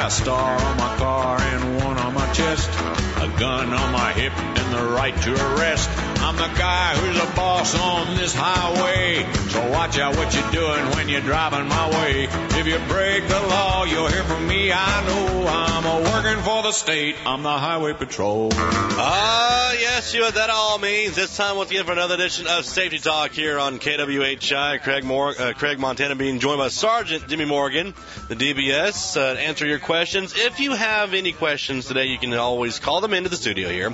got a star on my car and one on my chest, a gun on my hip and the right to arrest. I'm the guy who's a boss on this highway, so watch out what you're doing when you're driving my way. If you break the law, you'll hear from me, I know. I'm a working for the state, I'm the Highway Patrol. Yes, you know what that all means. This time, once again, for another edition of Safety Talk here on KWHI. Craig Montana being joined by Sergeant Jimmy Morgan, the DBS, to answer your questions. If you have any questions today, you can always call them into the studio here,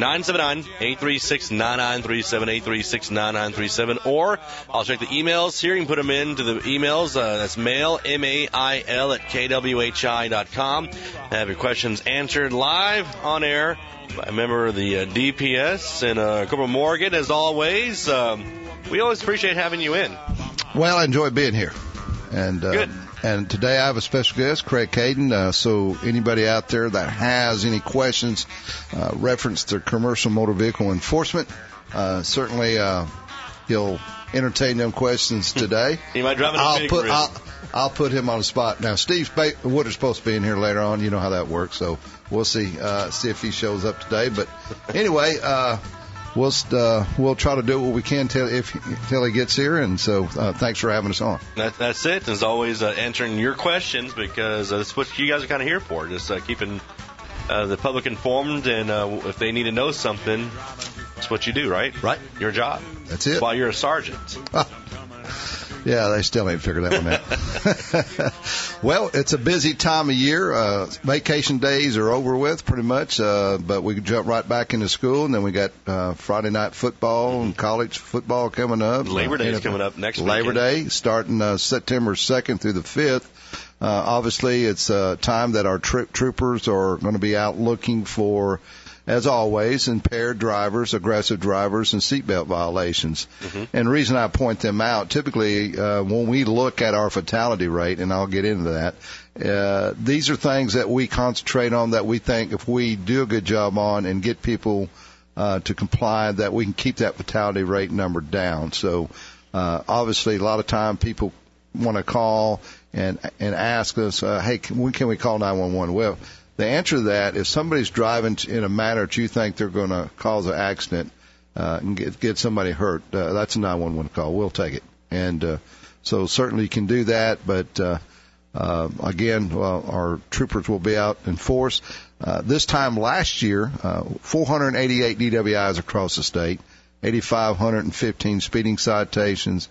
979-836-9937, 836-9937, or I'll check the emails here. You can put them into the emails. That's mail, M-A-I-L, at KWHI.com. Have your questions answered live on air by a member of the DPS. And Corporal Morgan, as always, we always appreciate having you in. Well, I enjoy being here. And good. And today I have a special guest, Craig Caden. So anybody out there that has any questions reference to commercial motor vehicle enforcement, certainly he'll entertain them questions today. He might drive I'll put him on the spot. Now, Steve Wood is supposed to be in here later on. You know how that works. So we'll see if he shows up today. But anyway, we'll try to do what we can till he gets here. And so thanks for having us on. That's it. As always, answering your questions, because that's what you guys are kind of here for, just keeping the public informed. And if they need to know something, that's what you do, right? Right. Your job. That's it. That's why you're a sergeant. Yeah, they still ain't figured that one out. Well, it's a busy time of year. Vacation days are over with pretty much, but we can jump right back into school, and then we got Friday night football and college football coming up. Labor Day is coming up next week. Labor Day, starting September 2nd through the 5th. Obviously, it's a time that our troopers are going to be out looking for, as always, impaired drivers, aggressive drivers, and seatbelt violations. Mm-hmm. And the reason I point them out, typically when we look at our fatality rate, and I'll get into that, these are things that we concentrate on that we think if we do a good job on and get people to comply, that we can keep that fatality rate number down. So obviously a lot of time people want to call and ask us, hey, when can we call 911? Well, the answer to that, if somebody's driving in a manner that you think they're going to cause an accident and get somebody hurt, that's a 911 call. We'll take it. And so certainly you can do that. But, again, our troopers will be out in force. This time last year, 488 DWIs across the state, 8,515 speeding citations,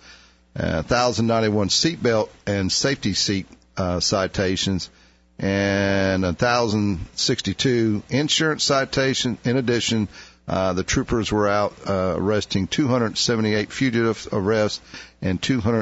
1,091 seatbelt and safety seat citations, and 1,062 insurance citations. In addition, the troopers were out arresting 278 fugitive arrests and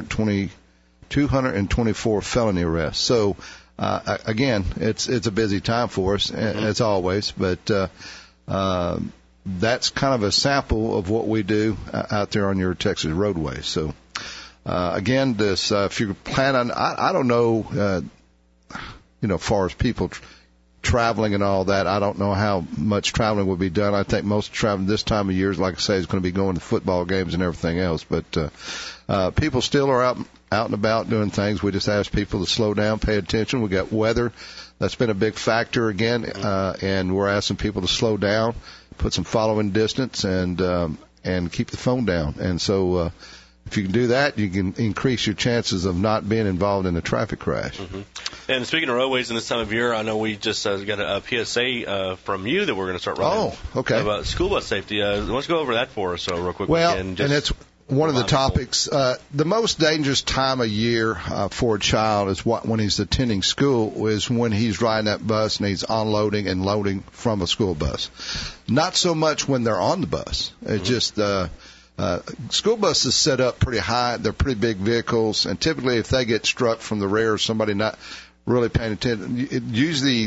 224 felony arrests. So, again, it's a busy time for us, as always, but that's kind of a sample of what we do out there on your Texas roadways. So, again, this if you plan on, I don't know, as far as people traveling and all that, I don't know how much traveling will be done. I think most traveling this time of year, like I say, is going to be going to football games and everything else. But people still are out and about doing things. We just ask people to slow down, pay attention. We got weather. That's been a big factor again, and we're asking people to slow down, put some following distance, and keep the phone down. And so if you can do that, you can increase your chances of not being involved in a traffic crash. Mm-hmm. And speaking of roadways in this time of year, I know we just got a PSA from you that we're going to start running. Oh, okay. About school bus safety. Let's go over that for us real quick. Well, and it's one of the topics. The most dangerous time of year for a child is when he's attending school, is when he's riding that bus and he's unloading and loading from a school bus. Not so much when they're on the bus. It's just school buses set up pretty high. They're pretty big vehicles, and typically if they get struck from the rear, somebody not really paying attention, it usually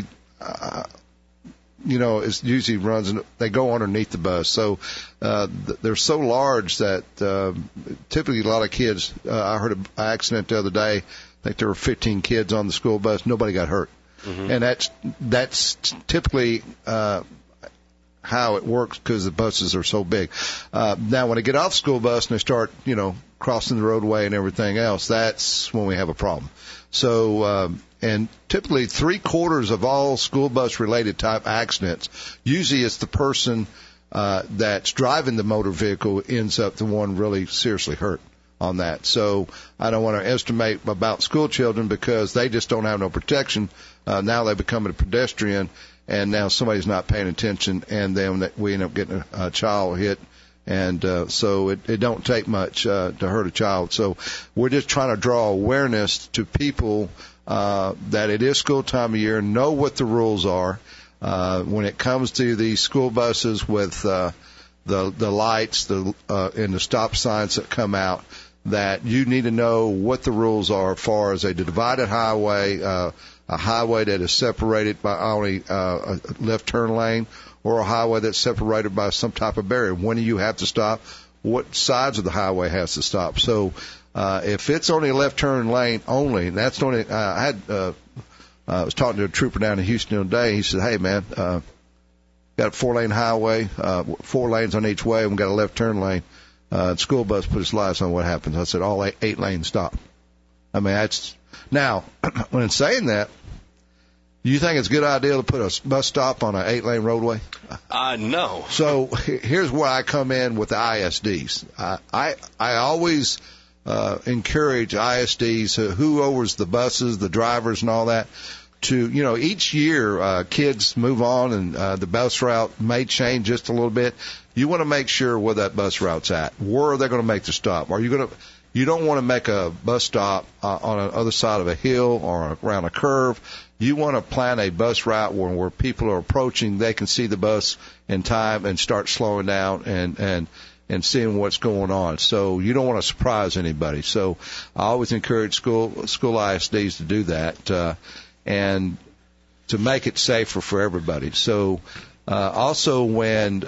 it usually runs, and they go underneath the bus. So they're so large that typically a lot of kids, I heard an accident the other day, I think there were 15 kids on the school bus, nobody got hurt. Mm-hmm. And that's typically how it works because the buses are so big. Now, when they get off school bus and they start, crossing the roadway and everything else, that's when we have a problem. So, and typically 3/4 of all school bus related type accidents, usually it's the person that's driving the motor vehicle ends up the one really seriously hurt on that. So I don't want to estimate about school children because they just don't have no protection. Now they become a pedestrian, and now somebody's not paying attention, and then we end up getting a child hit. And so it don't take much to hurt a child. So we're just trying to draw awareness to people that it is school time of year, know what the rules are. When it comes to these school buses with the lights and the stop signs that come out, that you need to know what the rules are as far as a divided highway, a highway that is separated by only a left turn lane, or a highway that's separated by some type of barrier. When do you have to stop? What sides of the highway has to stop? So if it's only a left turn lane only, and that's only I was talking to a trooper down in Houston today. He said, "Hey man, got a 4-lane highway, 4 lanes on each way, and we got a left turn lane. The school bus put its lights on. What happens?" I said, "All 8 lanes stop." I mean, that's now when it's saying that. You think it's a good idea to put a bus stop on an 8-lane roadway? No. So here's where I come in with the ISDs. I always encourage ISDs, who owns the buses, the drivers, and all that, to each year kids move on and the bus route may change just a little bit. You want to make sure where that bus route's at. Where are they going to make the stop? You don't want to make a bus stop on the other side of a hill or around a curve. You want to plan a bus route where people are approaching, they can see the bus in time and start slowing down and seeing what's going on. So you don't want to surprise anybody. So I always encourage school ISDs to do that and to make it safer for everybody. So also when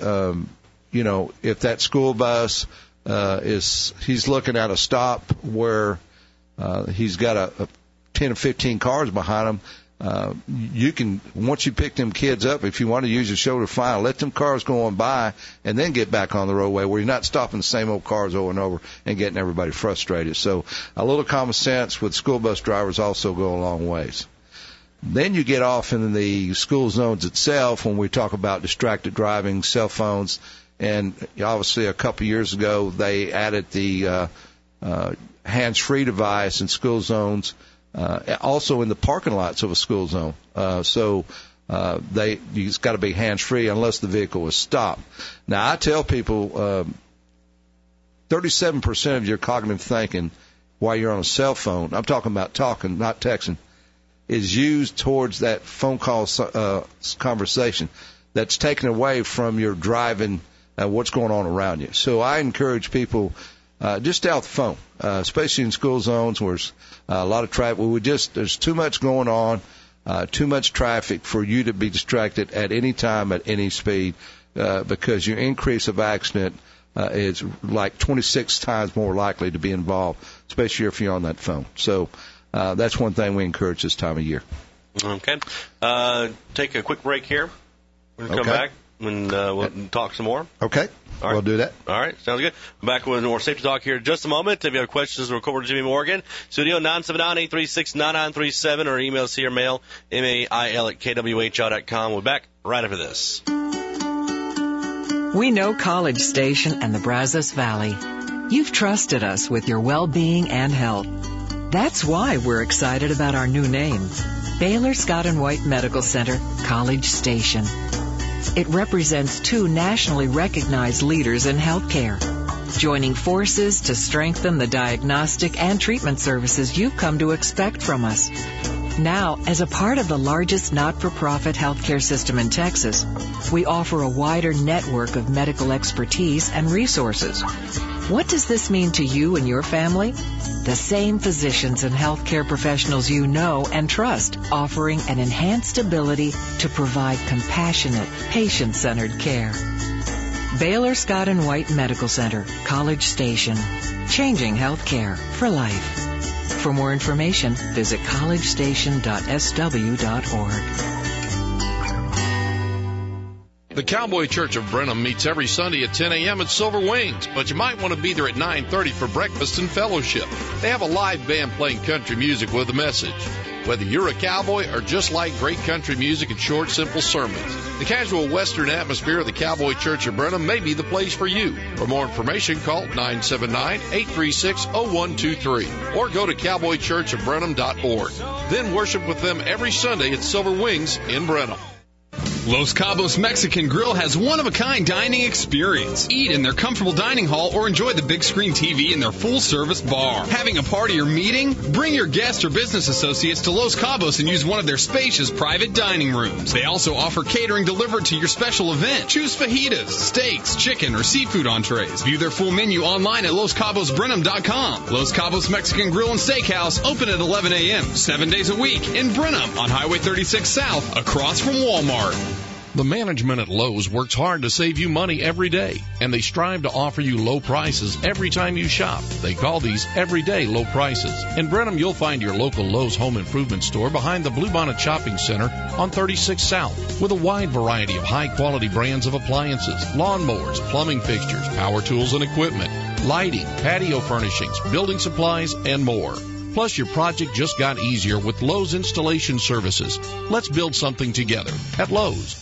if that school bus he's looking at a stop where he's got a 10 or 15 cars behind him, you can, once you pick them kids up, if you want to use your shoulder, fine, let them cars go on by and then get back on the roadway where you're not stopping the same old cars over and over and getting everybody frustrated. So a little common sense with school bus drivers also go a long ways. Then you get off in the school zones itself when we talk about distracted driving, cell phones, and obviously a couple of years ago they added the hands-free device in school zones. Also in the parking lots of a school zone. So it's got to be hands-free unless the vehicle is stopped. Now, I tell people 37% of your cognitive thinking while you're on a cell phone, I'm talking about talking, not texting, is used towards that phone call conversation that's taken away from your driving, what's going on around you. So I encourage people just stay off the phone, especially in school zones where there's a lot of traffic. There's too much going on, too much traffic for you to be distracted at any time, at any speed, because your increase of accident is like 26 times more likely to be involved, especially if you're on that phone. So that's one thing we encourage this time of year. Okay. Take a quick break here. We're going to come back and we'll talk some more. Okay. All right. We'll do that. All right. Sounds good. Back with more safety talk here in just a moment. If you have questions, we'll over to Jimmy Morgan. Studio 979-836-9937 or email us here, mail, mail@kwho.com. We're back right after this. We know College Station and the Brazos Valley. You've trusted us with your well-being and health. That's why we're excited about our new name, Baylor Scott & White Medical Center, College Station. It represents 2 nationally recognized leaders in healthcare, joining forces to strengthen the diagnostic and treatment services you've come to expect from us. Now, as a part of the largest not-for-profit healthcare system in Texas, we offer a wider network of medical expertise and resources. What does this mean to you and your family? The same physicians and healthcare professionals you know and trust, offering an enhanced ability to provide compassionate, patient-centered care. Baylor Scott & White Medical Center, College Station. Changing healthcare for life. For more information, visit collegestation.sw.org. The Cowboy Church of Brenham meets every Sunday at 10 a.m. at Silver Wings, but you might want to be there at 9:30 for breakfast and fellowship. They have a live band playing country music with a message. Whether you're a cowboy or just like great country music and short, simple sermons, the casual Western atmosphere of the Cowboy Church of Brenham may be the place for you. For more information, call 979-836-0123 or go to cowboychurchofbrenham.org. Then worship with them every Sunday at Silver Wings in Brenham. Los Cabos Mexican Grill has one-of-a-kind dining experience. Eat in their comfortable dining hall or enjoy the big screen TV in their full-service bar. Having a party or meeting? Bring your guests or business associates to Los Cabos and use one of their spacious private dining rooms. They also offer catering delivered to your special event. Choose fajitas, steaks, chicken, or seafood entrees. View their full menu online at LosCabosBrenham.com. Los Cabos Mexican Grill and Steakhouse open at 11 a.m. 7 days a week in Brenham on Highway 36 South across from Walmart. The management at Lowe's works hard to save you money every day, and they strive to offer you low prices every time you shop. They call these everyday low prices. In Brenham, you'll find your local Lowe's home improvement store behind the Bluebonnet Shopping Center on 36 South, with a wide variety of high-quality brands of appliances, lawnmowers, plumbing fixtures, power tools and equipment, lighting, patio furnishings, building supplies, and more. Plus, your project just got easier with Lowe's installation services. Let's build something together at Lowe's.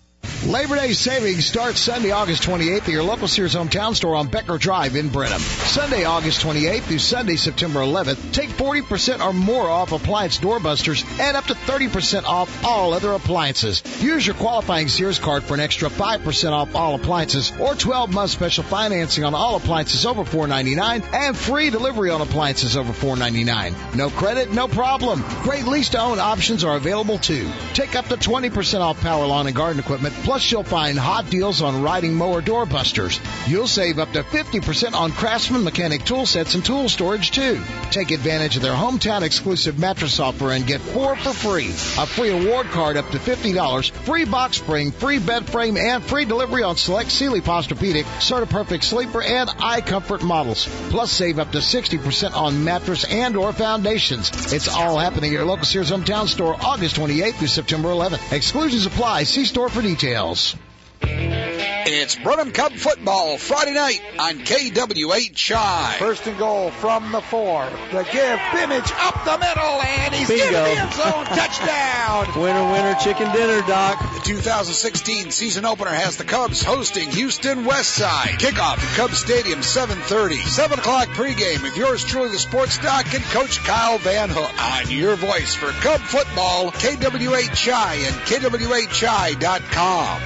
Labor Day savings starts Sunday, August 28th at your local Sears Hometown store on Becker Drive in Brenham. Sunday, August 28th through Sunday, September 11th, take 40% or more off appliance doorbusters and up to 30% off all other appliances. Use your qualifying Sears card for an extra 5% off all appliances or 12-month special financing on all appliances over $499 and free delivery on appliances over $499. No credit, no problem. Great lease-to-own options are available too. Take up to 20% off power lawn and garden equipment. Plus, you'll find hot deals on riding mower doorbusters. You'll save up to 50% on Craftsman mechanic tool sets and tool storage, too. Take advantage of their hometown exclusive mattress offer and get 4 for free. A free award card up to $50, free box spring, free bed frame, and free delivery on select Sealy Posturepedic, Certa-Perfect Sleeper, and iComfort models. Plus, save up to 60% on mattress and or foundations. It's all happening at your local Sears Hometown store August 28th through September 11th. Exclusions apply. See store for details. It's Brenham Cub football Friday night on KWHI. First and goal from the 4. The give, Bimage up the middle, and he's in the end zone. Touchdown. Winner, chicken dinner, Doc. The 2016 season opener has the Cubs hosting Houston Westside. Kickoff at Cubs Stadium, 7:30. 7 o'clock pregame with yours truly, the Sports Doc and Coach Kyle Van Hook. On your voice for Cub football, KWHI and KWHI.com.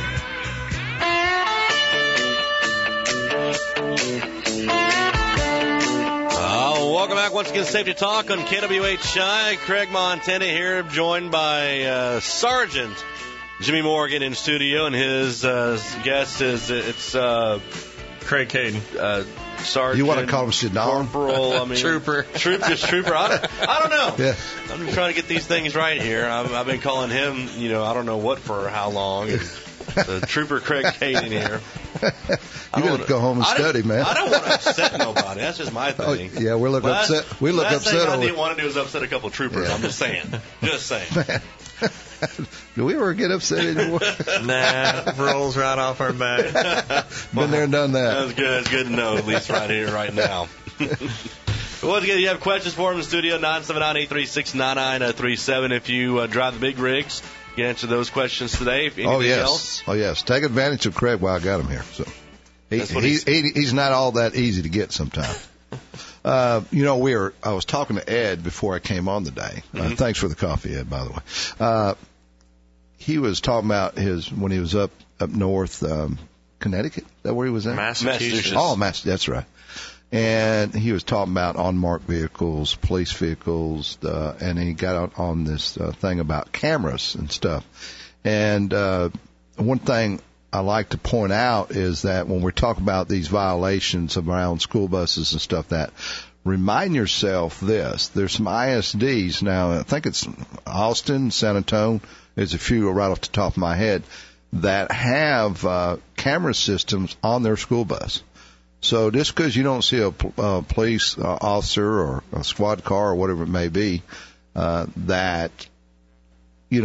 Welcome back once again, Safety Talk on KWHI. Craig Montana here, joined by Sergeant Jimmy Morgan in studio, and his guest is Craig Caden. Sergeant. You want to call him Saddam? Corporal, Trooper. Trooper. I don't know. Yeah. I'm just trying to get these things right here. I've been calling him, I don't know what for how long. The Trooper Craig Caden here. You got to go home and study, man. I don't want to upset nobody. That's just my thing. Oh, yeah, we look upset. We look upset. Last thing I didn't want to do is upset a couple of troopers. Yeah. I'm just saying. Man. Do we ever get upset anymore? Nah, rolls right off our back. Been there and done that. That's good. That's good to know, at least right here, right now. Once again, you have questions for him in the studio, 979-836-9937. If you drive the big rigs, you can answer those questions today. If anything else. Oh, yes. Take advantage of Craig while I got him here. So he's not all that easy to get sometimes. I was talking to Ed before I came on today. Thanks for the coffee, Ed, by the way. He was talking about when he was up north, Connecticut. Is that where he was at? Massachusetts. Oh, that's right. And he was talking about unmarked vehicles, police vehicles, and he got on this thing about cameras and stuff. And one thing I like to point out is that when we talk about these violations around school buses and stuff, that remind yourself this. There's some ISDs now. I think it's Austin, San Antonio. There's a few right off the top of my head that have camera systems on their school bus. So just because you don't see a police officer or a squad car or whatever it may be, that,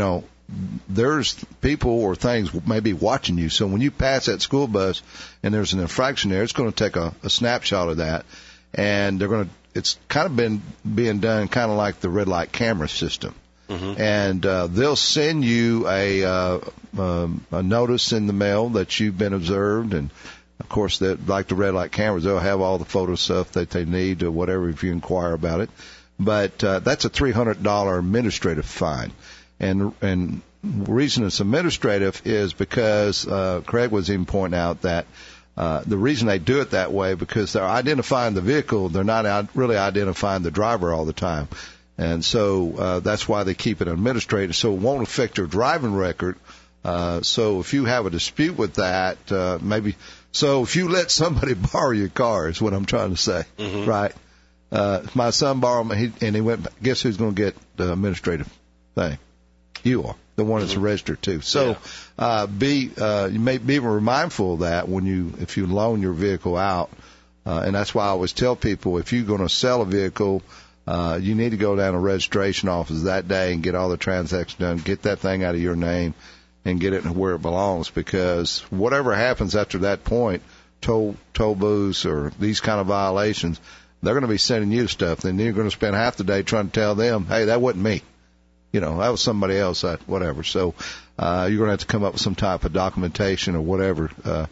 there's people or things maybe watching you. So when you pass that school bus and there's an infraction there, it's going to take a snapshot of that, and it's kind of been being done kind of like the red light camera system. Mm-hmm. And they'll send you a notice in the mail that you've been observed, and of course, that like the red light cameras, they'll have all the photo stuff that they need or whatever if you inquire about it. But that's a $300 administrative fine, and the reason it's administrative is because Craig was even pointing out that the reason they do it that way because they're identifying the vehicle, they're not really identifying the driver all the time. And so that's why they keep it administrative, so it won't affect your driving record. So if you have a dispute with that, so if you let somebody borrow your car is what I'm trying to say, mm-hmm. Right? My son borrowed me, and he went, guess who's going to get the administrative thing? You are. The one that's registered too. So, you may be mindful of that if you loan your vehicle out. And that's why I always tell people, if you're going to sell a vehicle, you need to go down to registration office that day and get all the transactions done, get that thing out of your name and get it where it belongs, because whatever happens after that point, toll booths or these kind of violations, they're going to be sending you stuff. Then you're going to spend half the day trying to tell them, hey, that wasn't me. That was somebody else, whatever. So you're going to have to come up with some type of documentation or whatever.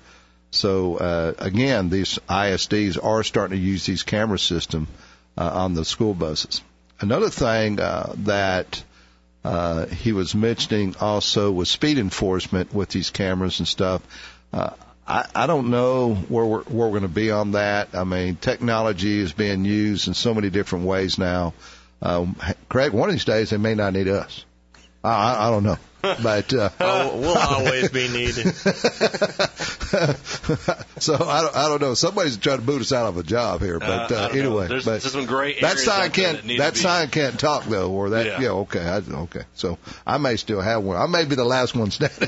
Again, these ISDs are starting to use these camera system on the school buses. Another thing that he was mentioning also was speed enforcement with these cameras and stuff. I don't know where we're going to be on that. I mean, technology is being used in so many different ways now. Craig, one of these days they may not need us. I don't know. But we'll always be needed. So I don't know. Somebody's trying to boot us out of a job here, but anyway. There's some gray areas. That sign be. Can't talk though, or that. Yeah, okay. So I may still have one. I may be the last one standing.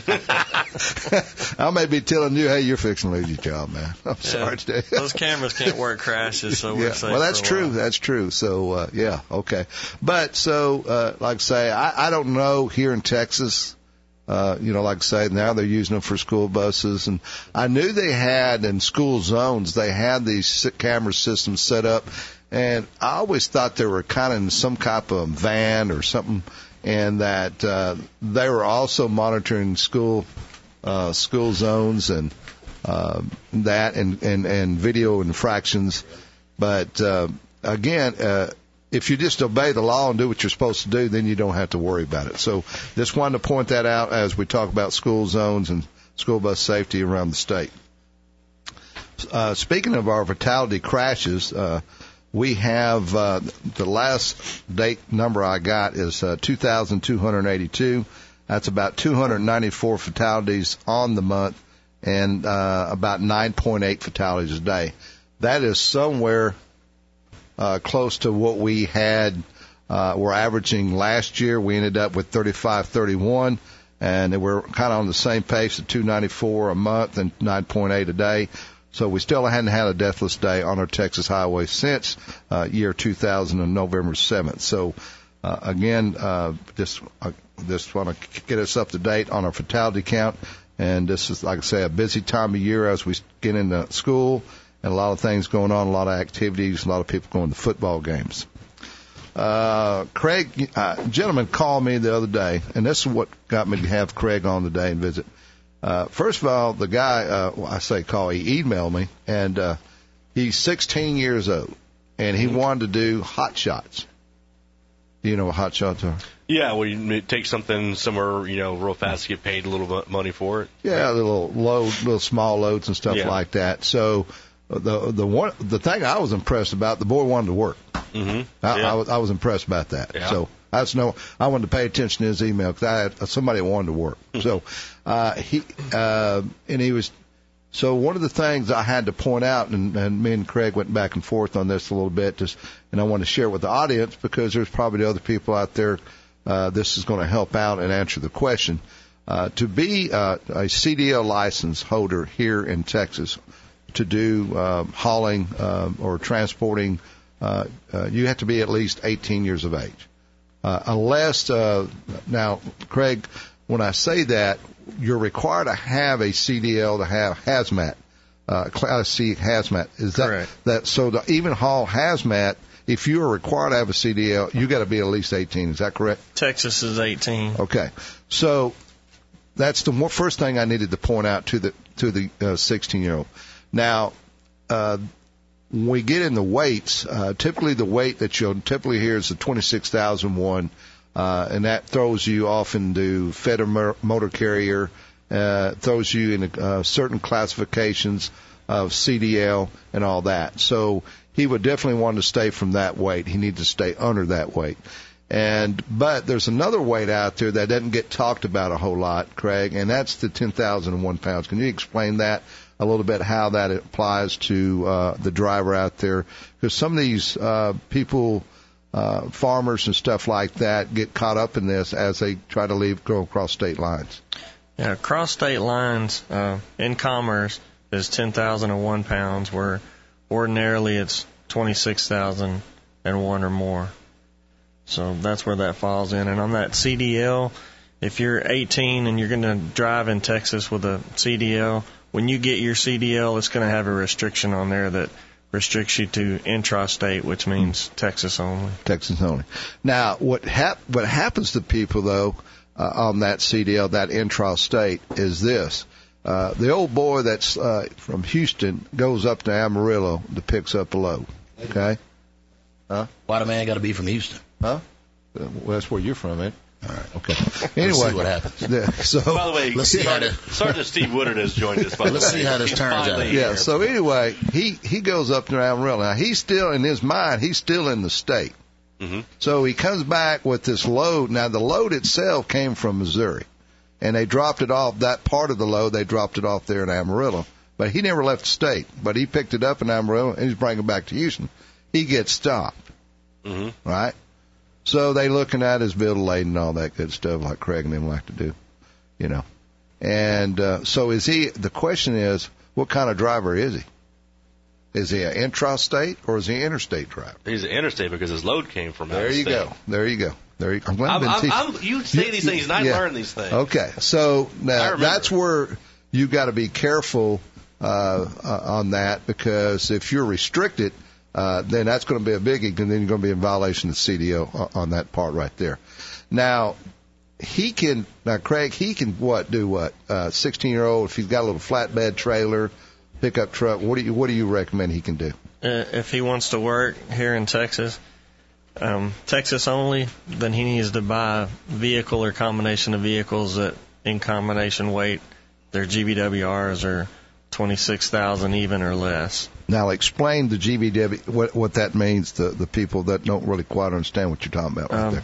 I may be telling you, hey, you're fixing to lose your job, man. I'm sorry today. Those cameras can't work crashes, so we're safe. Well, that's true. That's true. So okay. But so like I say, I don't know here in Texas. Like I say, now they're using them for school buses. And I knew they had in school zones, they had these camera systems set up. And I always thought they were kind of in some type of van or something, and that they were also monitoring school zones and that and video infractions. But again, if you just obey the law and do what you're supposed to do, then you don't have to worry about it. So just wanted to point that out as we talk about school zones and school bus safety around the state. Speaking of our fatality crashes, we have the last date number I got is 2,282. That's about 294 fatalities on the month and about 9.8 fatalities a day. That is somewhere close to what we had, we're averaging last year. We ended up with 35-31, and we're kind of on the same pace at 294 a month and 9.8 a day. So we still hadn't had a deathless day on our Texas highway since year 2000 on November 7th. So again, just want to get us up to date on our fatality count. And this is, like I say, a busy time of year as we get into school. And a lot of things going on, a lot of activities, a lot of people going to football games. Craig, a gentleman called me the other day, and this is what got me to have Craig on today and visit. First of all, the guy, he emailed me, and he's 16 years old, and he wanted to do hot shots. Do you know what hot shots are? Yeah, well, you take something somewhere, real fast to get paid a little bit money for it. Yeah, little small loads and stuff like that. So the thing I was impressed about, the boy wanted to work. Mm-hmm. I was impressed about that. Yeah. So I wanted to pay attention to his email because I had somebody that wanted to work. So So one of the things I had to point out, and me and Craig went back and forth on this a little bit, and I want to share with the audience because there's probably other people out there. This is going to help out and answer the question. To be a CDL license holder here in Texas, to do hauling or transporting, you have to be at least 18 years of age. Unless now, Craig, when I say that, you're required to have a CDL to have hazmat, Class C hazmat. Is that correct? So to even haul hazmat, if you are required to have a CDL, you got to be at least 18. Is that correct? Texas is 18. Okay. So that's the first thing I needed to point out to the 16-year-old. Now, when we get in the weights, typically the weight that you'll typically hear is the 26,001, and that throws you off into Federal Motor Carrier, throws you in certain classifications of CDL and all that. So he would definitely want to stay from that weight. He needs to stay under that weight. But there's another weight out there that doesn't get talked about a whole lot, Craig, and that's the 10,001 pounds. Can you explain that a little bit, how that applies to the driver out there? Because some of these people, farmers and stuff like that, get caught up in this as they try to go across state lines. Yeah, across state lines in commerce is 10,001 pounds, where ordinarily it's 26,001 or more. So that's where that falls in. And on that CDL, if you're 18 and you're going to drive in Texas with a CDL, when you get your CDL, it's going to have a restriction on there that restricts you to intrastate, which means Texas only. Texas only. Now, what happens to people, though, on that CDL, that intrastate, is this. The old boy that's from Houston goes up to Amarillo to picks up a load. Okay? Huh? Why the man got to be from Houston? Huh? Well, that's where you're from, man. All right. Okay. Anyway, let's see what happens. So, by the way, let's see Sergeant Steve Woodard has joined us. Let's see how this turns out. Yeah. So anyway, he goes up to Amarillo. Now he's still in his mind. He's still in the state. Mm-hmm. So he comes back with this load. Now the load itself came from Missouri, and they dropped it off. That part of the load they dropped it off there in Amarillo. But he never left the state. But he picked it up in Amarillo and he's bringing it back to Houston. He gets stopped. Mm-hmm. Right. So they looking at his bill of lading and all that good stuff like Craig and them like to do, you know. And so the question is, what kind of driver is he? Is he an intrastate or is he an interstate driver? He's an interstate because his load came from out There of you state. go. I'm glad you say these things and I learn these things. Okay. So now that's where you got to be careful on that, because if you're restricted, then that's going to be a biggie, and then you're going to be in violation of CDO on that part right there. Now, Craig, he can do what? 16-year-old, if he's got a little flatbed trailer, pickup truck, what do you recommend he can do? If he wants to work here in Texas, Texas only, then he needs to buy a vehicle or combination of vehicles that in combination weight, their GVWRs are 26,000 even or less. Now explain the GVW, what that means to the people that don't really quite understand what you're talking about right there.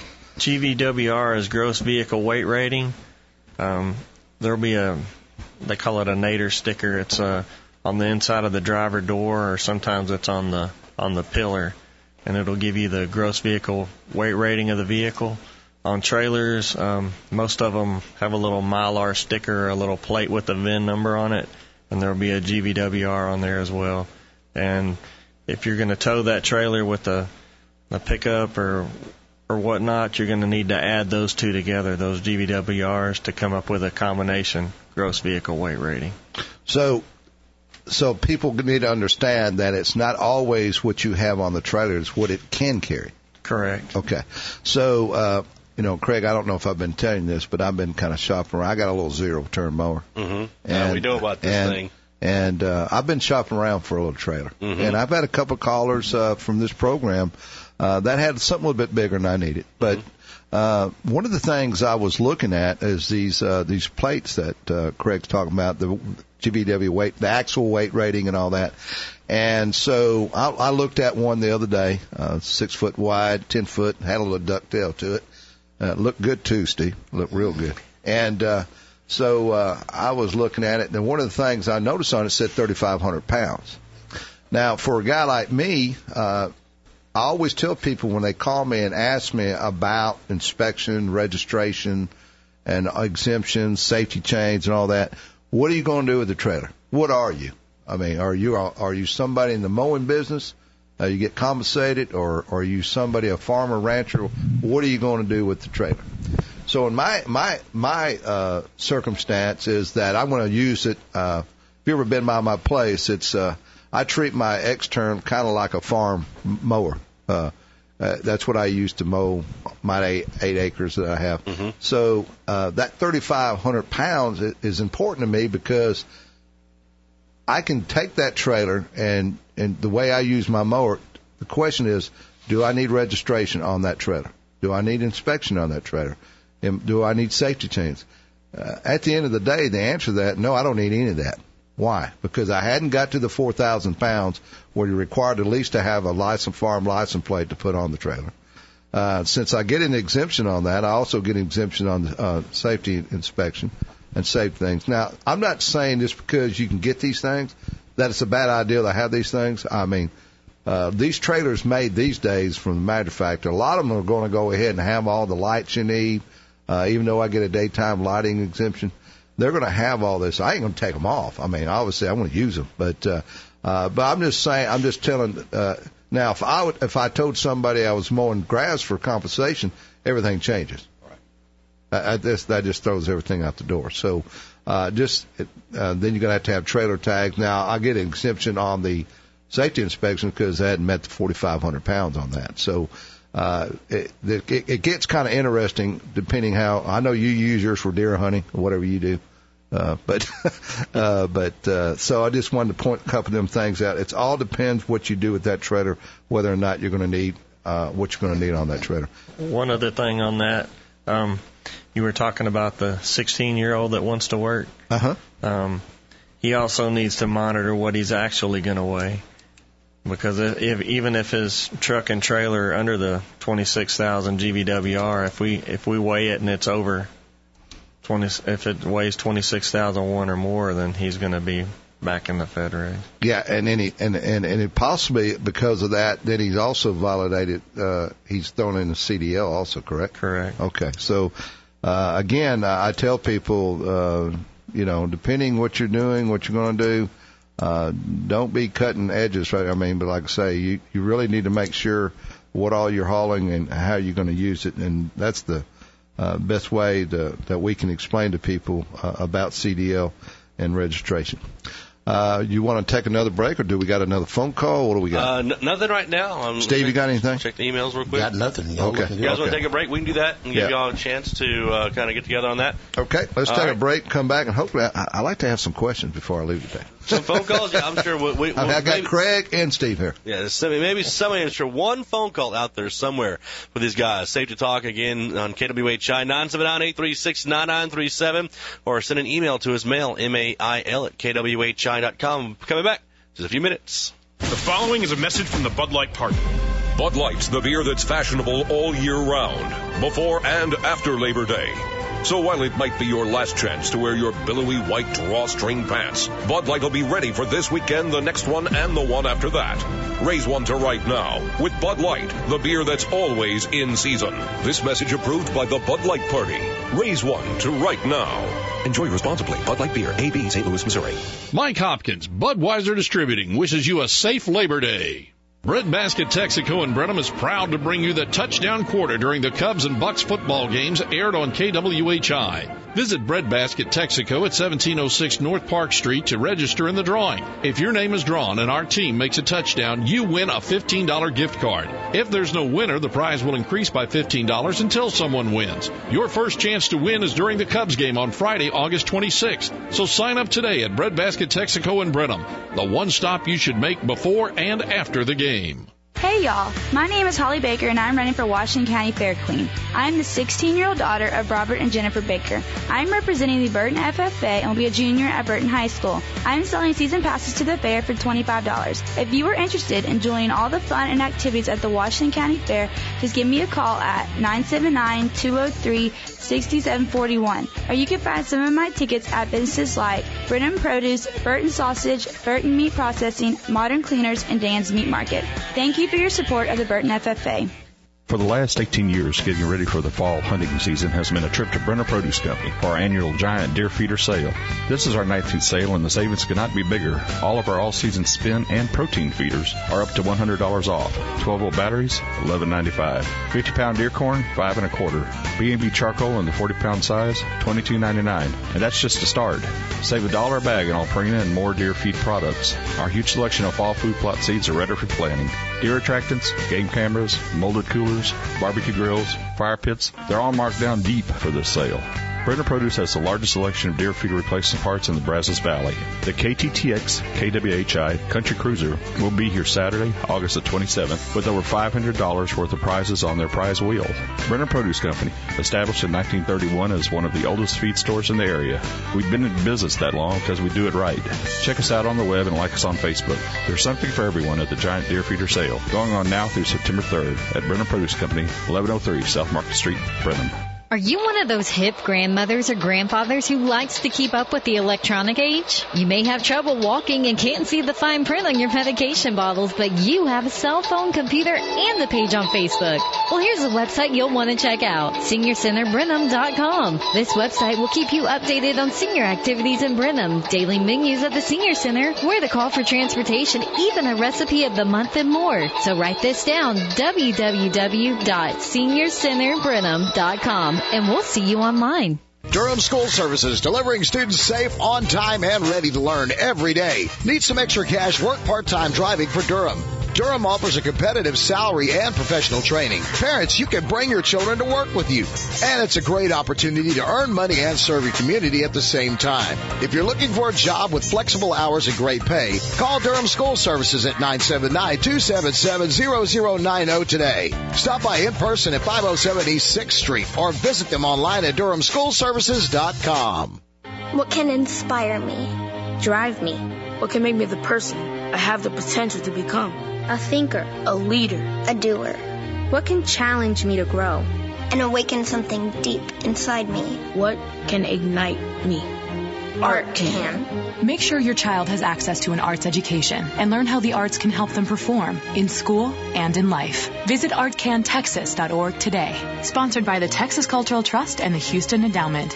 GVWR is gross vehicle weight rating. There'll be they call it a Nader sticker. It's on the inside of the driver door, or sometimes it's on the pillar, and it'll give you the gross vehicle weight rating of the vehicle. On trailers, most of them have a little Mylar sticker, a little plate with the VIN number on it, and there'll be a GVWR on there as well. And if you're going to tow that trailer with a pickup or whatnot, you're going to need to add those two together, those GVWRs, to come up with a combination gross vehicle weight rating. So people need to understand that it's not always what you have on the trailer, it's what it can carry. Correct. Okay. So, Craig, I don't know if I've been telling you this, but I've been kind of shopping around. I got a little zero-turn mower. Mm-hmm. And we know about this thing. And I've been shopping around for a little trailer. Mm-hmm. And I've had a couple of callers from this program that had something a little bit bigger than I needed. But one of the things I was looking at is these plates that Craig's talking about, the GVW weight, the actual weight rating and all that. And so I looked at one the other day, 6 foot wide, 10 foot, had a little ducktail to it. Looked good too, Steve. Looked real good. And so I was looking at it, and one of the things I noticed on it said 3,500 pounds. Now, for a guy like me, I always tell people when they call me and ask me about inspection, registration, and exemptions, safety chains, and all that, what are you going to do with the trailer? What are you? I mean, are you somebody in the mowing business? You get compensated, or are you somebody, a farmer, rancher? What are you going to do with the trailer? So in my circumstance is that I'm going to use it. If you ever been by my place, it's I treat my X-Term kind of like a farm mower. That's what I use to mow my 8 acres that I have. Mm-hmm. So that 3,500 pounds is important to me because I can take that trailer and the way I use my mower, the question is, do I need registration on that trailer? Do I need inspection on that trailer? Do I need safety chains? At the end of the day, the answer to that, no, I don't need any of that. Why? Because I hadn't got to the 4,000 pounds where you're required at least to have a farm license plate to put on the trailer. Since I get an exemption on that, I also get an exemption on safety inspection and safe things. Now, I'm not saying just because you can get these things that it's a bad idea to have these things. I mean, these trailers made these days, from the matter of fact, a lot of them are going to go ahead and have all the lights you need, even though I get a daytime lighting exemption. They're going to have all this. I ain't going to take them off. I mean, obviously, I'm going to use them. But I'm just saying, I'm just telling, now, if I told somebody I was mowing grass for compensation, everything changes. Right. That just throws everything out the door. So, then you're going to have trailer tags. Now, I get an exemption on the safety inspection because I hadn't met the 4,500 pounds on that. So, it gets kind of interesting depending how, I know you use yours for deer hunting or whatever you do. So I just wanted to point a couple of them things out. It all depends what you do with that trailer, whether or not you're going to need, what you're going to need on that trailer. One other thing on that, you were talking about the 16-year-old that wants to work. Uh-huh. He also needs to monitor what he's actually going to weigh. Because even if his truck and trailer are under the 26,000 GVWR, if we weigh it and it's over 20, if it weighs 26,001 or more, then he's going to be back in the Fed rate. Yeah, and it possibly because of that, then he's also violated. He's thrown in the CDL also, correct? Correct. Okay, so again, I tell people, depending what you're doing, what you're going to do. Don't be cutting edges, right? I mean, but like I say, you really need to make sure what all you're hauling and how you're going to use it, and that's the best way that we can explain to people about CDL and registration. You want to take another break, or do we got another phone call? What do we got? Nothing right now. Steve, you got anything? Check the emails real quick. Got nothing. Okay. You guys want to take a break? We can do that and give y'all a chance to kind of get together on that. Okay, let's take a break, come back, and hopefully I like to have some questions before I leave today. Some phone calls? Yeah, I'm sure. I got Craig and Steve here. Yeah, maybe somebody, I'm sure one phone call out there somewhere with these guys. Safety Talk again on KWHI 979-836-9937, or send an email to us, mail, MAIL at KWHI.com. Coming back in just a few minutes. The following is a message from the Bud Light Party. Bud Light's the beer that's fashionable all year round, before and after Labor Day. So while it might be your last chance to wear your billowy white drawstring pants, Bud Light will be ready for this weekend, the next one, and the one after that. Raise one to right now with Bud Light, the beer that's always in season. This message approved by the Bud Light Party. Raise one to right now. Enjoy responsibly. Bud Light Beer, AB, St. Louis, Missouri. Mike Hopkins, Budweiser Distributing, wishes you a safe Labor Day. Breadbasket Texaco in Brenham is proud to bring you the Touchdown Quarter during the Cubs and Bucks football games aired on KWHI. Visit Breadbasket Texaco at 1706 North Park Street to register in the drawing. If your name is drawn and our team makes a touchdown, you win a $15 gift card. If there's no winner, the prize will increase by $15 until someone wins. Your first chance to win is during the Cubs game on Friday, August 26th. So sign up today at Breadbasket Texaco in Brenham, the one stop you should make before and after the game. Hey y'all, my name is Holly Baker and I'm running for Washington County Fair Queen. I'm the 16-year-old daughter of Robert and Jennifer Baker. I'm representing the Burton FFA and will be a junior at Burton High School. I'm selling season passes to the fair for $25. If you are interested in joining all the fun and activities at the Washington County Fair, just give me a call at 979-203-6741. Or you can find some of my tickets at businesses like Brenham Produce, Burton Sausage, Burton Meat Processing, Modern Cleaners, and Dan's Meat Market. Thank you for your support of the Burton FFA. For the last 18 years, getting ready for the fall hunting season has been a trip to Brenner Produce Company for our annual giant deer feeder sale. This is our 19th sale, and the savings could not be bigger. All of our all-season spin and protein feeders are up to $100 off. 12-volt batteries, $11.95. 50-pound deer corn, $5 1/4. B&B charcoal in the 40-pound size, $22.99. And that's just a start. Save $1 a bag on all Purina and more deer feed products. Our huge selection of fall food plot seeds are ready for planting. Deer attractants, game cameras, molded coolers, barbecue grills, fire pits, they're all marked down deep for this sale. Brenner Produce has the largest selection of deer feeder replacement parts in the Brazos Valley. The KTTX KWHI Country Cruiser will be here Saturday, August the 27th, with over $500 worth of prizes on their prize wheel. Brenner Produce Company, established in 1931 as one of the oldest feed stores in the area. We've been in business that long because we do it right. Check us out on the web and like us on Facebook. There's something for everyone at the Giant Deer Feeder Sale, going on now through September 3rd at Brenner Produce Company, 1103 South Market Street, Brenham. Are you one of those hip grandmothers or grandfathers who likes to keep up with the electronic age? You may have trouble walking and can't see the fine print on your medication bottles, but you have a cell phone, computer, and a page on Facebook. Well, here's a website you'll want to check out, SeniorCenterBrenham.com. This website will keep you updated on senior activities in Brenham, daily menus at the Senior Center, where the call for transportation, even a recipe of the month and more. So write this down, www.SeniorCenterBrenham.com. And we'll see you online. Durham School Services, delivering students safe, on time, and ready to learn every day. Need some extra cash? Work part-time driving for Durham. Durham offers a competitive salary and professional training. Parents, you can bring your children to work with you. And it's a great opportunity to earn money and serve your community at the same time. If you're looking for a job with flexible hours and great pay, call Durham School Services at 979-277-0090 today. Stop by in person at 507 East 6th Street or visit them online at DurhamSchoolServices.com. What can inspire me? Drive me? What can make me the person I have the potential to become? A thinker, a leader, a doer. What can challenge me to grow and awaken something deep inside me? What can ignite me? Art can. Make sure your child has access to an arts education and learn how the arts can help them perform in school and in life. Visit artcantexas.org today. Sponsored by the Texas Cultural Trust and the Houston Endowment.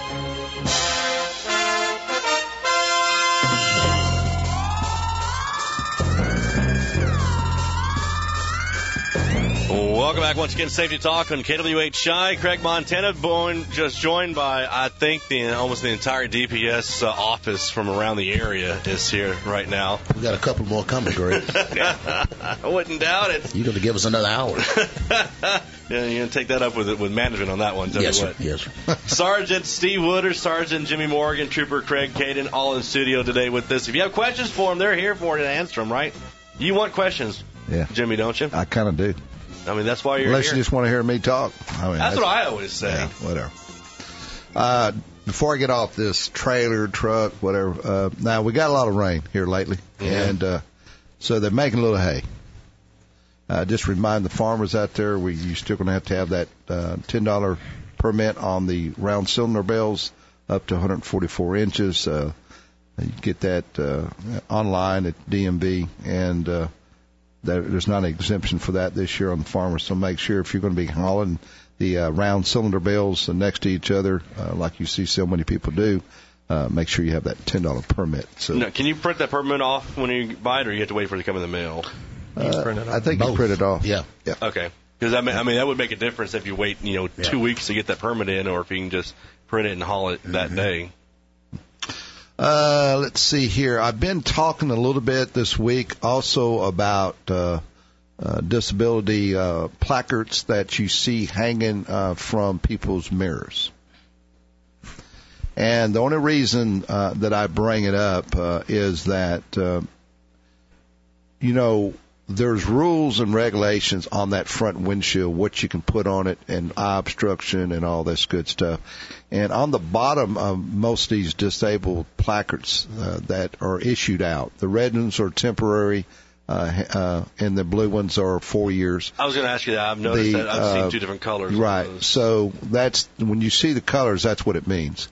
Welcome back once again to Safety Talk on KWHI. Craig Montana, just joined by, I think, almost the entire DPS office from around the area is here right now. We got a couple more coming, Greg. I wouldn't doubt it. You're going to give us another hour. Yeah, you're going to take that up with management on that one. Yes, sir. Yes, sir. Sergeant Steve Woodard, Sergeant Jimmy Morgan, Trooper Craig Caden, all in studio today with us. If you have questions for them, they're here for you to answer them, right? You want questions, Jimmy, don't you? I kind of do. I mean, that's why you're Unless here. you just want to hear me talk. I mean, that's what I always say. Yeah, whatever. Before I get off this trailer, truck, whatever, now we got a lot of rain here lately, and so they're making a little hay. Just remind the farmers out there, you're still going to have that $10 permit on the round cylinder bells up to 144 inches. You get that online at DMV, and there's not an exemption for that this year on the farmers, so make sure if you're going to be hauling the round cylinder bells next to each other, like you see so many people do, make sure you have that $10 permit. So, now, can you print that permit off when you buy it, or you have to wait for it to come in the mail? I think you print it off. Yeah. Okay. Because I mean, that would make a difference if you wait, 2 weeks to get that permit in, or if you can just print it and haul it that day. Let's see here. I've been talking a little bit this week also about disability placards that you see hanging from people's mirrors. And the only reason that I bring it up is that, there's rules and regulations on that front windshield, what you can put on it, and eye obstruction and all this good stuff. And on the bottom of most of these disabled placards that are issued out, the red ones are temporary, and the blue ones are 4 years. I was going to ask you that. I've noticed that. I've seen two different colors. Right. So that's when you see the colors, that's what it means.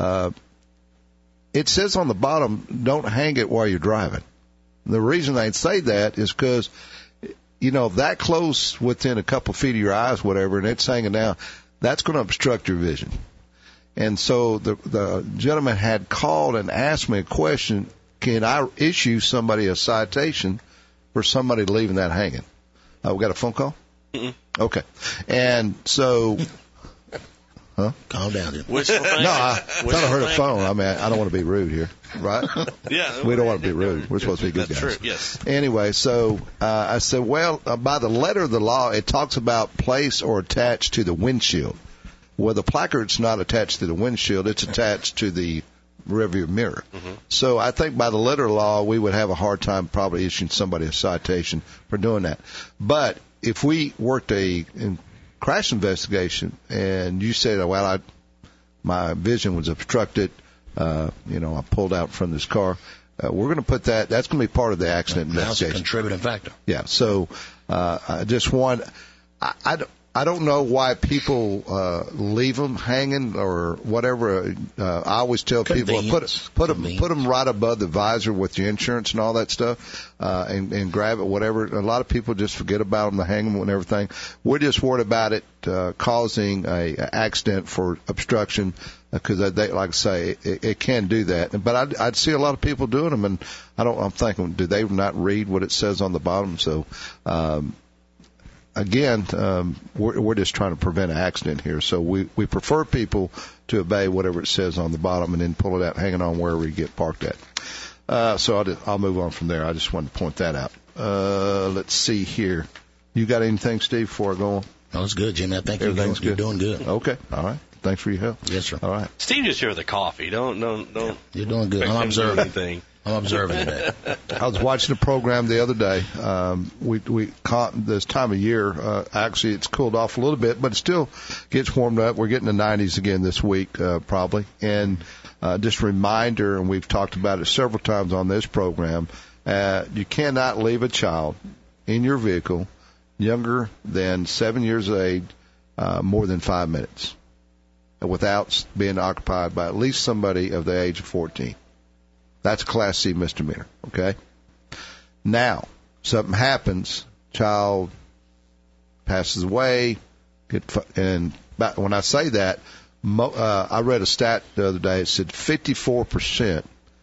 It says on the bottom, don't hang it while you're driving. The reason they say that is because that close within a couple feet of your eyes, whatever, and it's hanging down, that's going to obstruct your vision. And so the gentleman had called and asked me a question, can I issue somebody a citation for somebody leaving that hanging? We got a phone call? Mm-mm. Okay. And so... Huh? Calm down, Jim. No, I thought I heard a phone. I mean, I don't want to be rude here, right? Yeah. We don't want to be rude. We're supposed to be good That's guys. true, yes. Anyway, so I said, well, by the letter of the law, it talks about placed or attached to the windshield. Well, the placard's not attached to the windshield. It's attached to the rearview mirror. Mm-hmm. So I think by the letter of law, we would have a hard time probably issuing somebody a citation for doing that. But if we worked a crash investigation and you said, well, my vision was obstructed, I pulled out from this car, we're going to put that's going to be part of the accident investigation. That's a contributing factor. Yeah. So I just want, I don't know why people leave them hanging or whatever. I always tell people put them right above the visor with your insurance and all that stuff, and grab it, whatever. A lot of people just forget about them, hang them and everything. We're just worried about it causing a accident for obstruction, because they, like I say, it can do that. But I'd see a lot of people doing them, and I'm thinking, do they not read what it says on the bottom? So. Again, we're just trying to prevent an accident here. So we prefer people to obey whatever it says on the bottom and then pull it out, hanging on wherever you get parked at. So I'll move on from there. I just wanted to point that out. Let's see here. You got anything, Steve, before I go on? No, it's good, Jimmy. I think you're doing good. Okay. All right. Thanks for your help. Yes, sir. All right. Steve just here with the coffee. Don't. You're doing good. I'm observing anything. I'm observing that. I was watching a program the other day. We caught this time of year. Actually, it's cooled off a little bit, but it still gets warmed up. We're getting the 90s again this week, probably. And just a reminder, and we've talked about it several times on this program, you cannot leave a child in your vehicle younger than 7 years of age more than 5 minutes without being occupied by at least somebody of the age of 14. That's a Class C misdemeanor, okay? Now, something happens, child passes away, and when I say that, I read a stat the other day. It said 54%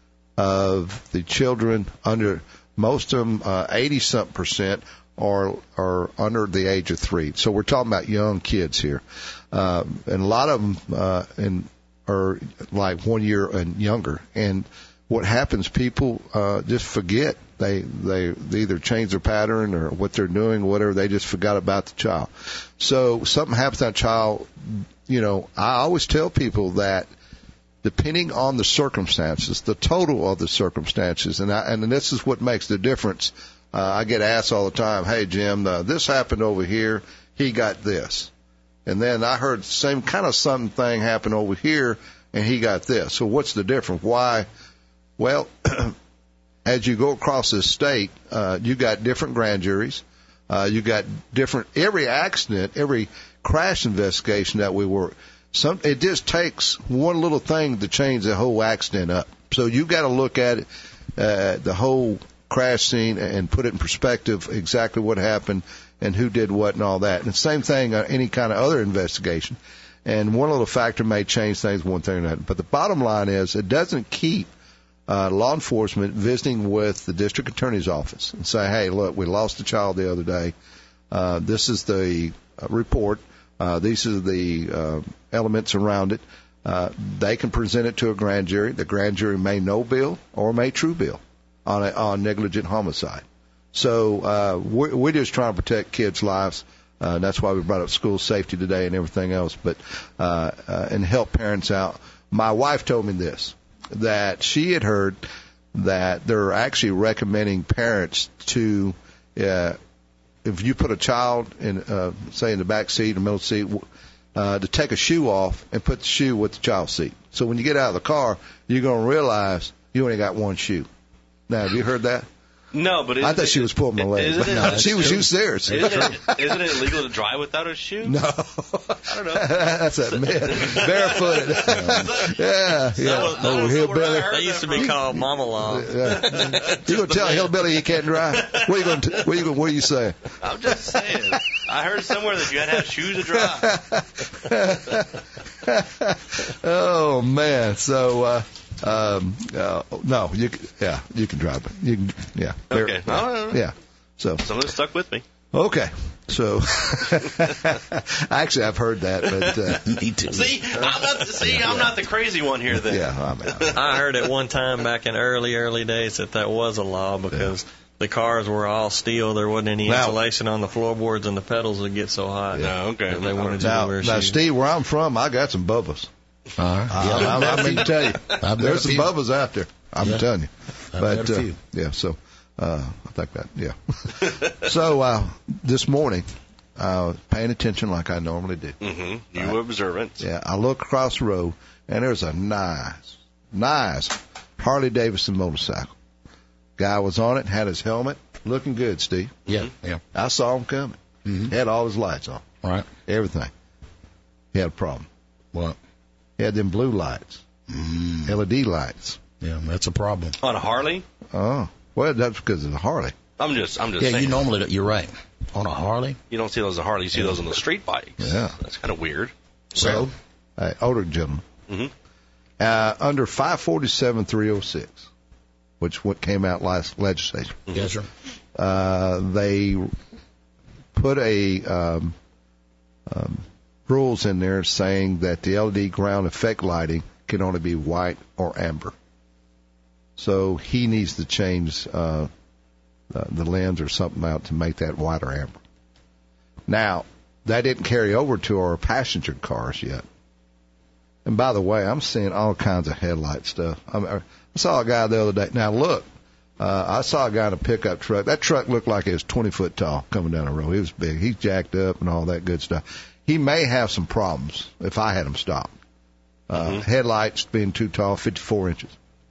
of the children most of them, 80-something%, are under the age of 3. So we're talking about young kids here. And a lot of them are like 1 year and younger. And what happens, people just forget. They either change their pattern or what they're doing, whatever. They just forgot about the child. So something happens to that child. I always tell people that depending on the circumstances, the total of the circumstances, and this is what makes the difference. I get asked all the time, hey, Jim, this happened over here. He got this. And then I heard the same kind of something happen over here, and he got this. So what's the difference? Why? Well, as you go across this state, you got different grand juries. You got every accident, every crash investigation that we work. It just takes one little thing to change the whole accident up. So you got to look at it, the whole crash scene, and put it in perspective, exactly what happened and who did what and all that. And the same thing, any kind of other investigation. And one little factor may change things, one thing or another. But the bottom line is, it doesn't keep law enforcement visiting with the district attorney's office and say, hey, look, we lost a child the other day. This is the report. These are the elements around it. They can present it to a grand jury. The grand jury may no bill or may true bill on negligent homicide. So we're just trying to protect kids' lives. That's why we brought up school safety today and everything else, but and help parents out. My wife told me this, that she had heard that they're actually recommending parents to, if you put a child in, say in the back seat, the middle seat, to take a shoe off and put the shoe with the child seat. So when you get out of the car, you're going to realize you only got one shoe. Now, have you heard that? No, but I thought she was pulling my leg. But no, she was serious. Isn't it illegal to drive without a shoe? No. I don't know. That's a myth. Barefooted. yeah. Hillbilly. That used to be called Mama Law. Yeah. You gonna tell Hillbilly he can't drive? What are you saying? I'm just saying. I heard somewhere that you had to have shoes to drive. Oh man. So. No, you can drive it. Okay. Yeah. So something stuck with me. Okay. So actually, I've heard that, but me too. I'm not the crazy one here. Then I heard at one time back in early days that was a law because the cars were all steel. There wasn't any insulation on the floorboards, and the pedals would get so hot. Yeah. Okay. They wanted you to wear shoes. Now, Steve, where I'm from, I got some Bubbas. All right. I mean to tell you, there's some Bubbas out there. I'm telling you. But so I think that, So this morning, paying attention like I normally do. Mm-hmm. You observant. Yeah, I look across the road, and there's a nice Harley Davidson motorcycle. Guy was on it, had his helmet, looking good, Steve. Yeah. I saw him coming. Mm-hmm. Had all his lights on. Right. Everything. He had a problem. What? He had them blue lights, LED lights. Yeah, that's a problem. On a Harley? Oh, well, that's because it's a Harley. I'm just Yeah, saying. you're right. On a Harley? You don't see those on Harley. You see those on the street bikes. Yeah. That's kind of weird. So? Older gentleman. Mm-hmm. Under 547-306, what came out last legislation. Mm-hmm. Yes, sir. They put a rules in there saying that the LED ground effect lighting can only be white or amber. So he needs to change the lens or something out to make that white or amber. Now, that didn't carry over to our passenger cars yet. And by the way, I'm seeing all kinds of headlight stuff. I saw a guy the other day. Now, look, I saw a guy in a pickup truck. That truck looked like it was 20 foot tall coming down the road. He was big. He's jacked up and all that good stuff. He may have some problems if I had him stopped. Headlights being too tall, 54 inches.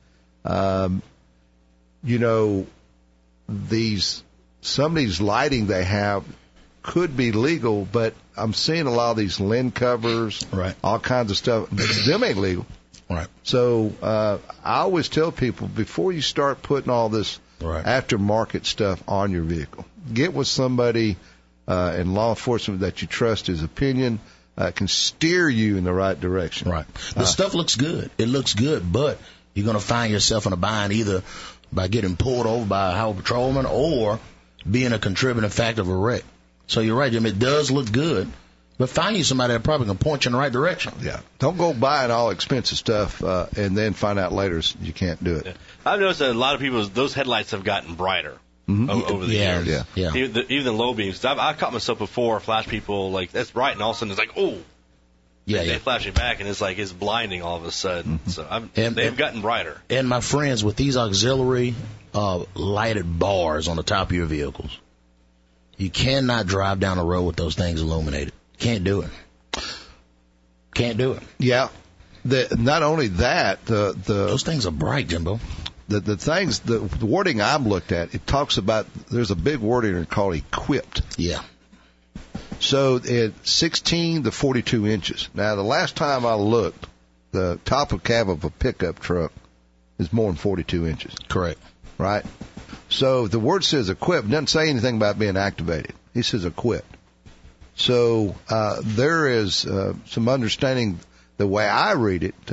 Some of these lighting they have could be legal, but I'm seeing a lot of these lens covers, right, all kinds of stuff. Them ain't legal. Right. So I always tell people, before you start putting all this aftermarket stuff on your vehicle, get with somebody in law enforcement that you trust, his opinion can steer you in the right direction. Right. The stuff looks good. It looks good, but you're going to find yourself in a bind either by getting pulled over by a highway patrolman or being a contributing factor of a wreck. So you're right, Jim. It does look good, but find you somebody that probably can point you in the right direction. Yeah. Don't go buying all expensive stuff and then find out later you can't do it. Yeah. I've noticed that a lot of people's those headlights have gotten brighter over the years. Yeah. Even the low beams. I've caught myself before flash people like that's bright, and all of a sudden it's like, oh. They flash it back, and it's like it's blinding all of a sudden. Mm-hmm. So they've gotten brighter. And my friends, with these auxiliary lighted bars on the top of your vehicles, you cannot drive down the road with those things illuminated. Can't do it. Can't do it. Yeah. Not only that, those things are bright, Jimbo. The wording I've looked at, it talks about, there's a big word in there called equipped. Yeah. So it's 16 to 42 inches. Now, the last time I looked, the top of cab of a pickup truck is more than 42 inches. Correct. Right? So the word says equipped. It doesn't say anything about being activated. It says equipped. So there is some understanding, the way I read it,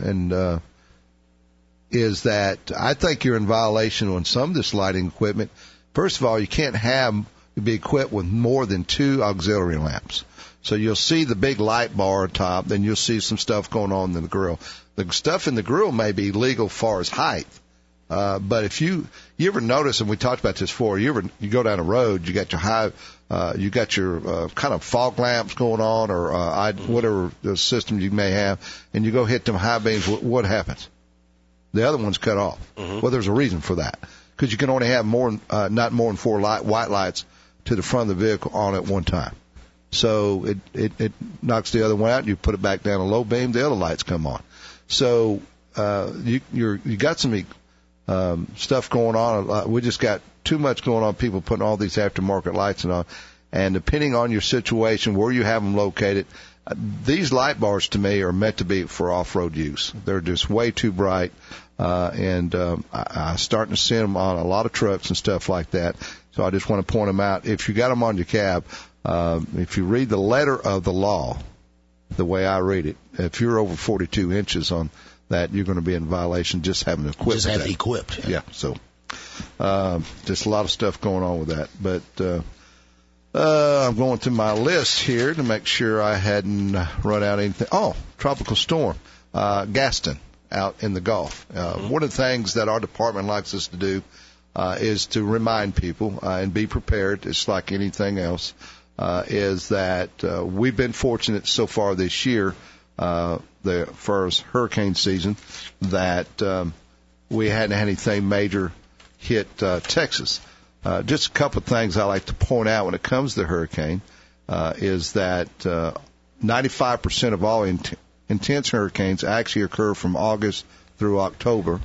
is that I think you're in violation on some of this lighting equipment. First of all, you can't be equipped with more than 2 auxiliary lamps. So you'll see the big light bar on top, then you'll see some stuff going on in the grill. The stuff in the grill may be legal as far as height. But if you ever notice, and we talked about this before, you go down a road, you got your kind of fog lamps going on, or whatever the system you may have, and you go hit them high beams, what happens? The other one's cut off. Mm-hmm. Well, there's a reason for that, because you can only have not more than 4 white lights to the front of the vehicle on at one time. So it knocks the other one out, and you put it back down a low beam, the other lights come on. So you got some stuff going on. We just got too much going on. People putting all these aftermarket lights on, and depending on your situation, where you have them located, these light bars to me are meant to be for off-road use. They're just way too bright, and I'm starting to see them on a lot of trucks and stuff like that. So I just want to point them out. If you got them on your cab, if you read the letter of the law, the way I read it, if you're over 42 inches on that, you're going to be in violation just having equipped. Just have it equipped. Yeah. So just a lot of stuff going on with that. But I'm going through my list here to make sure I hadn't run out anything. Oh, tropical storm, Gaston out in the Gulf. One of the things that our department likes us to do is to remind people and be prepared. It's like anything else. Is that we've been fortunate so far this year, the first hurricane season, that we hadn't had anything major hit Texas. Just a couple of things I like to point out when it comes to hurricane is that 95% of all intense hurricanes actually occur from August through October.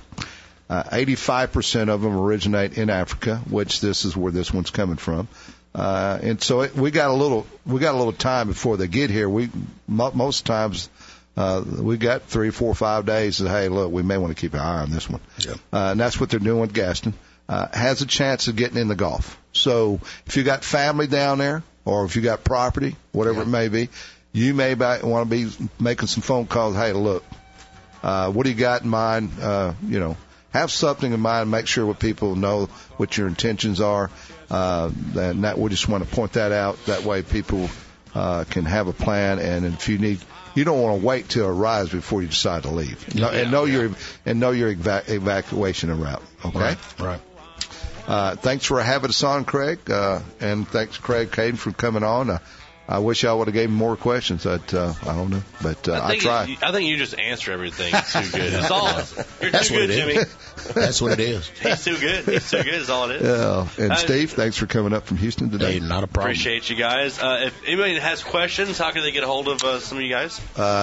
85% of them originate in Africa, which this is where this one's coming from. And so we got a little time before they get here. Most times, we got 3, 4, 5 days to, hey, look, we may want to keep an eye on this one. Yeah. And that's what they're doing with Gaston. Has a chance of getting in the Gulf. So if you got family down there, or if you got property, whatever it may be, you may want to be making some phone calls. Hey, look, what do you got in mind? Have something in mind. Make sure what people know what your intentions are. And that we just want to point that out. That way people can have a plan. And if you need, you don't want to wait till it arrives before you decide to leave. And know your evacuation route. Okay. Right. Thanks for having us on, Craig. And thanks, Craig Caden, for coming on. I wish I would have gave him more questions. I don't know, but I tried. I think you just answer everything too good. That's all. You're That's too what good, it Jimmy. is. That's what it is. He's too good. He's too good. Is all it is. Yeah. And Steve, thanks for coming up from Houston today. Hey, not a problem. Appreciate you guys. If anybody has questions, how can they get a hold of some of you guys?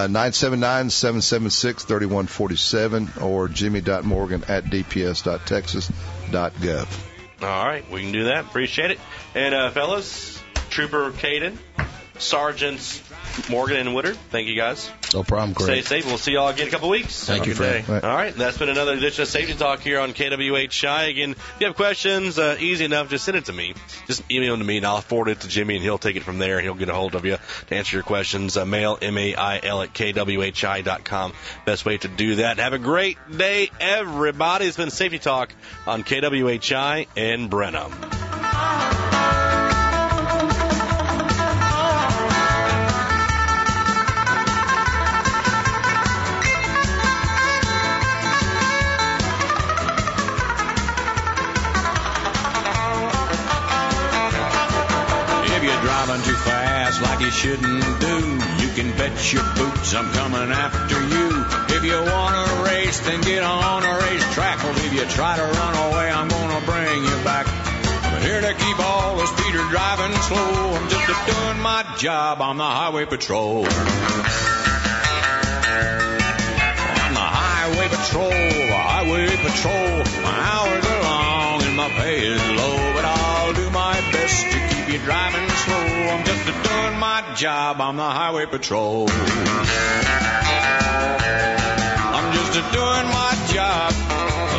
979-776-3147 or jimmy.morgan@dps.texas.gov. All right, we can do that. Appreciate it. And fellas, Trooper Caden, Sergeants Morgan and Woodard, thank you guys. No problem, Craig. Stay safe. We'll see you all again in a couple weeks. Thank you, Fred. Right. All right, that's been another edition of Safety Talk here on KWHI. Again, if you have questions, easy enough, just send it to me. Just email them to me, and I'll forward it to Jimmy, and he'll take it from there, and he'll get a hold of you to answer your questions. Mail, MAIL, at KWHI.com. Best way to do that. Have a great day, everybody. It's been Safety Talk on KWHI in Brenham. Driving too fast like you shouldn't do. You can bet your boots I'm coming after you. If you want to race, then get on a racetrack. Well, if you try to run away, I'm gonna bring you back. I'm here to keep all the speeders driving slow. I'm just doing my job on the highway patrol. I'm the highway patrol. My hours are long and my pay is low, but I'll do my best to keep you driving slow. I'm just doing my job on the highway patrol. I'm just doing my job